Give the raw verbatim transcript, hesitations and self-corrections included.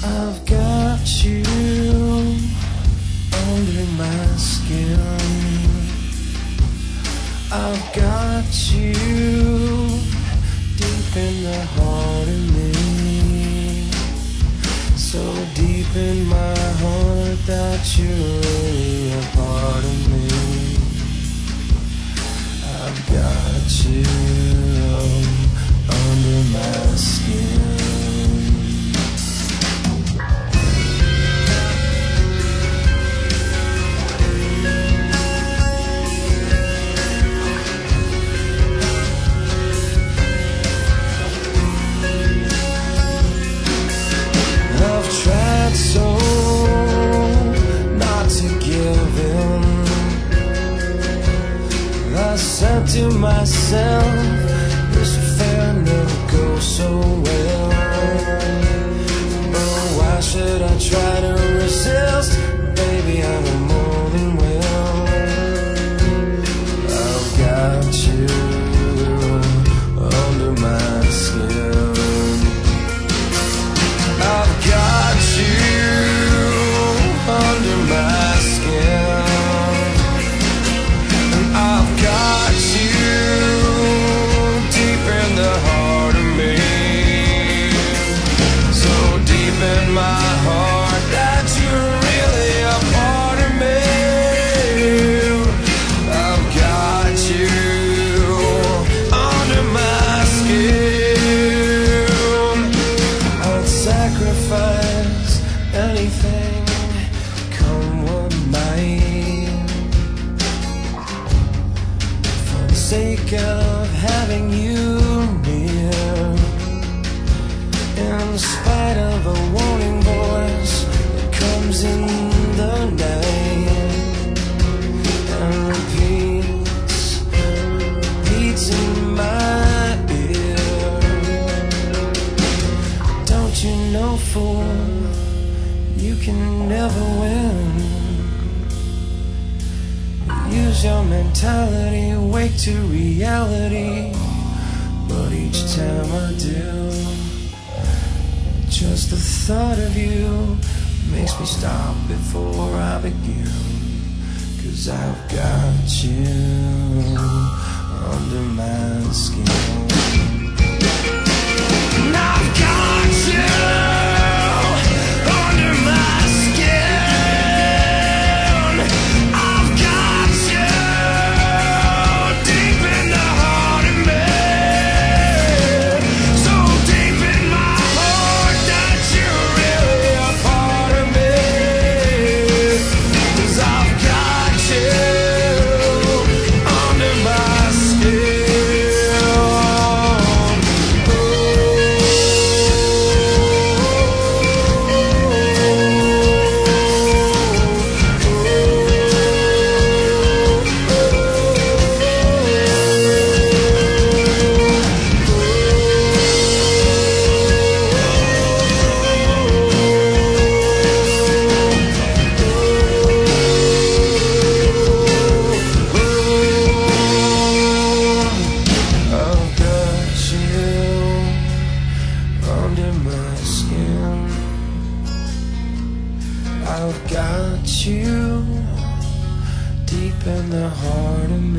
I've got you under my skin. I've got you deep in the heart of me, so deep in my heart that you're really a part of me. I've got you under my skin. So not to give in, I said to myself, this affair never goes so well. But why should I try to resist? Baby, I know more than well. I've got you under my skin. I've got you under my skin, and I've got you deep in the heart of me, so deep in my heart that you're really a part of me. I've got you under my skin. I'd sacrifice anything, come what might, for the sake of having you near. In spite of a warning voice that comes in the night and repeats, repeats in my ear. Don't you know, fool, you can never win. Use your mentality, wake to reality, but each time I do, just the thought of you makes me stop before I begin. 'Cause I've got you under my skin. And I've got you under my skin. I've got you deep in the heart of me, so deep in my heart that you're really a part of me. 'Cause I've got you under my skin. Oh. I've got you under my skin. I've got you deep in the heart of me.